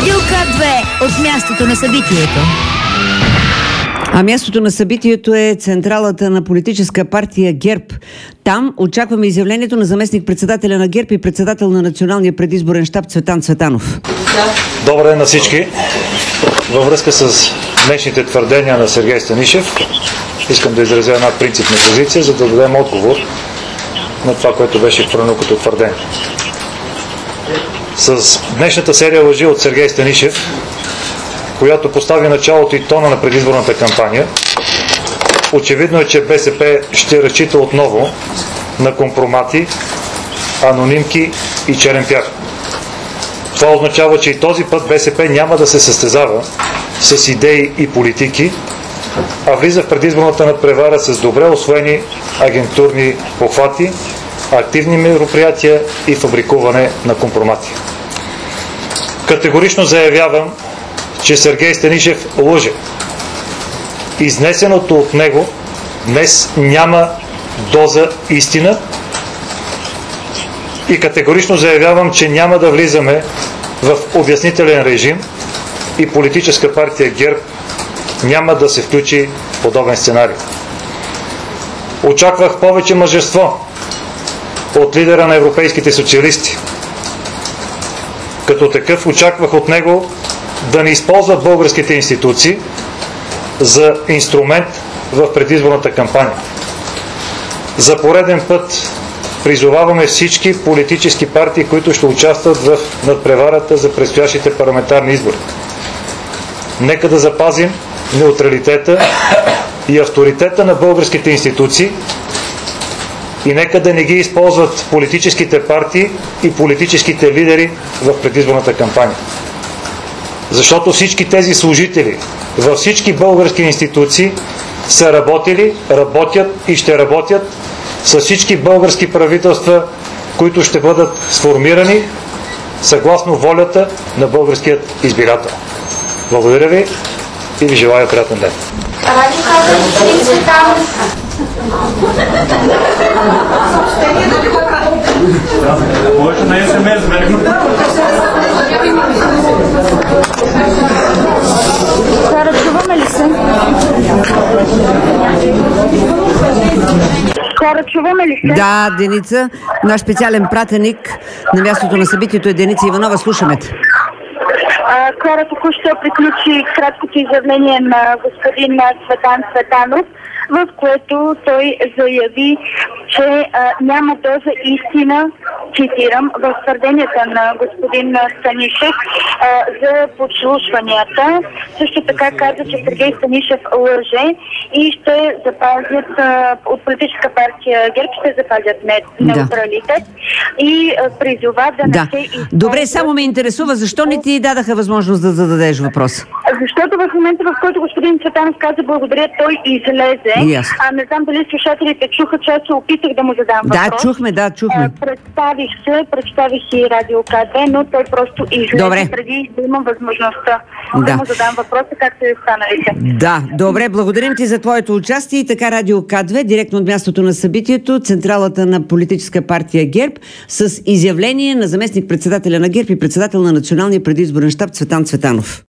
Радио К2 от мястото на събитието. А мястото на събитието е централата на политическа партия ГЕРБ. Там очакваме изявлението на заместник-председателя на ГЕРБ и председател на Националния предизборен щаб Цветан Цветанов. Добър ден на всички. Във връзка с днешните твърдения на Сергей Станишев, искам да изразя една принципна позиция, за да дадем отговор на това, което беше хвърлено като твърдение. С днешната серия лъжи от Сергей Станишев, която постави началото и тона на предизборната кампания, очевидно е, че БСП ще разчита отново на компромати, анонимки и черен пяр. Това означава, че и този път БСП няма да се състезава с идеи и политики, а влиза в предизборната надпревара с добре усвоени агентурни похвати, активни мероприятия и фабрикуване на компромати. Категорично заявявам, че Сергей Станишев лъже. Изнесеното от него днес няма доза истина и категорично заявявам, че няма да влизаме в обяснителен режим и политическа партия ГЕРБ няма да се включи в подобен сценарий. Очаквах повече мъжество от лидера на европейските социалисти. Като такъв очаквах от него да не използват българските институции за инструмент в предизборната кампания. За пореден път призоваваме всички политически партии, които ще участват в надпреварата за предстоящите парламентарни избори. Нека да запазим неутралитета и авторитета на българските институции и нека да не ги използват политическите партии и политическите лидери в предизборната кампания. Защото всички тези служители във всички български институции са работили, работят и ще работят с всички български правителства, които ще бъдат сформирани съгласно волята на българският избирател. Благодаря ви и ви желая приятен ден. Кара, чуваме ли се? Кара, чуваме ли се? Да, Деница. Наш специален пратеник на мястото на събитието е Деница Иванова. Слушаме те. Кара току-що приключи краткото изявление на господин Цветан Цветанов, в което той заяви, че няма доза истина, цитирам, в твърденията на господин Станишев за подслушванията. Също така каза, че Сергей Станишев лъже и ще запазят от политическа партия ГЕРБ ще запазят неутралитет и призова да не се използва. Добре, само ме интересува, защо не ти дадаха възможност да зададеш въпрос? Защото в момента, в който господин Цветанов каза благодаря, той излезе. Не знам дали слушателите чуха, че аз се опитах да му задам въпрос. Да, чухме. Представих си Радио К2, но той просто излезе преди да имам възможността да му задам въпроса, както и останалите. Да, добре, благодарим ти за твоето участие. И така Радио К2, директно от мястото на събитието, централата на политическа партия ГЕРБ, с изявление на заместник-председателя на ГЕРБ и председател на Националния предизборен щаб Цветан Цветанов.